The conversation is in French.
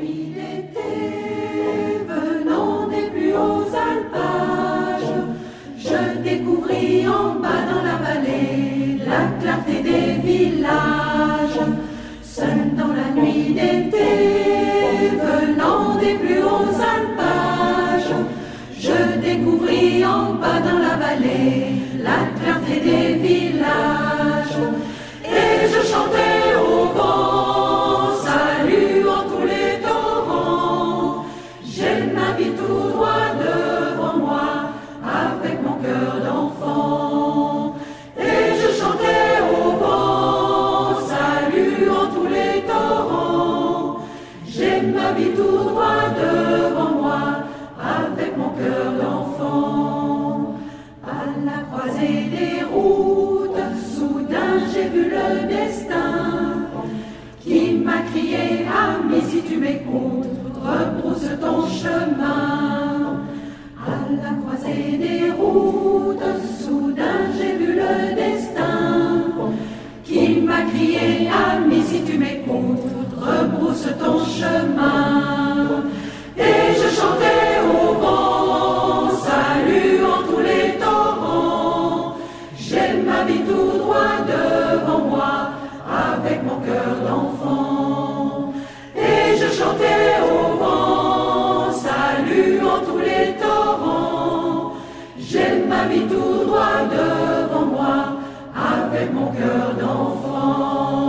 nuit d'été, venant des plus hauts alpages, je découvris en bas dans la vallée la clarté des villages. Seul dans la nuit d'été, venant des plus hauts alpages, je découvris en bas dans la vallée la clarté des villages. Et je chantais au vent, saluant tous les torrents. J'ai ma vie tout droit devant moi, avec mon cœur d'enfant. Et je chantais au vent, saluant tous les torrents. J'ai ma vie tout droit devant moi, avec mon cœur d'enfant. À la croisée des routes, soudain j'ai vu le destin qui m'a crié: ami, si tu m'écoutes, rebrousse ton chemin. À la croisée des routes, soudain j'ai vu le destin qui m'a crié: ami, si tu m'écoutes, rebrousse ton chemin. Et je chantais au vent, saluant tous les torrents. J'ai ma vie tout droit devant moi, avec mon cœur d'enfant. Et je chantais au vent, saluant tous les torrents. J'ai ma vie tout droit devant moi, avec mon cœur d'enfant.